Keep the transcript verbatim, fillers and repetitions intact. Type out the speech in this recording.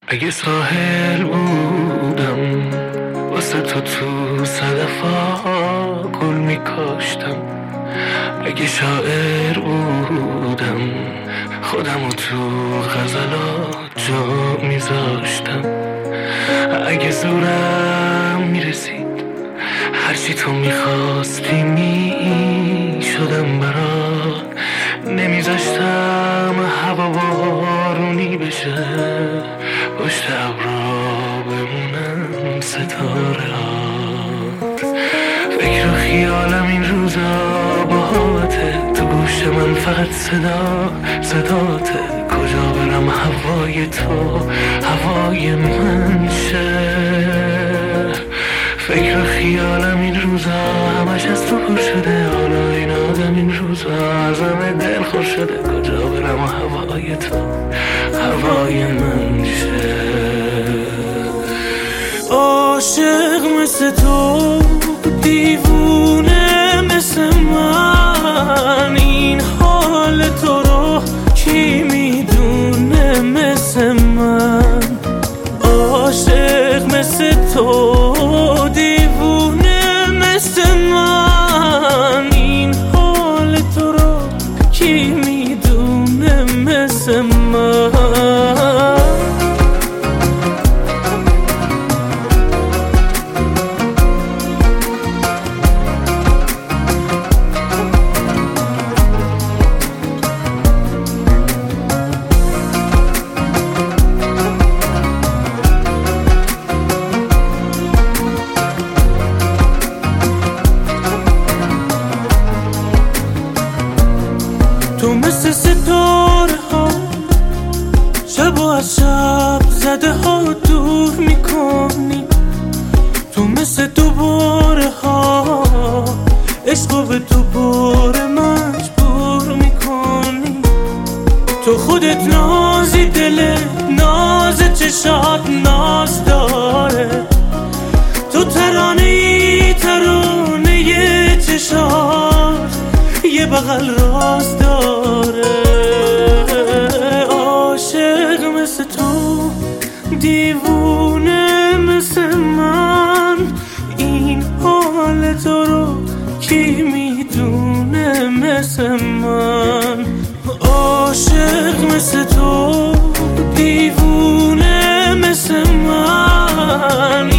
اگه ساحل بودم واسه تو تو صدفا گل میکاشتم، اگه شاعر بودم خودمو تو غزلات جا میذاشتم، اگه زورم میرسید هرچی تو میخواستی میشدم برات، نمیذاشتم هوا بارونی بشه پشت ابرا بمونم ستاره هات. فکر و خیالم این روزا باهاته، تو گوش من فقط صدا صداته، کجا برم هوای تو هوای من شه. فکر و خیالم این روزا همش از تو پر شده، حالا این آدم این روزا ازم دل خور شده، کجا برم هوای تو هوای من شه. عاشق مثل تو دیوونه مثل من، این حال تو رو کی میدونه مثل من. عاشق مثل تو دیوونه مثل من، این حال تو رو کی میدونه مثل من. تو مثل ستاره ها شب و از شب زده ها دور میکنی، تو مثل دوباره ها عشق به دوباره مجبور میکنی. تو خودت نازی دل ناز چشات ناز داره، تو ترانه ای ترانه ی چشات یه بغل راز داره. عاشق مثل تو دیوونه مثل من، این حال تو رو کی میدونه مثل من. عاشق مثل تو دیوونه مثل من.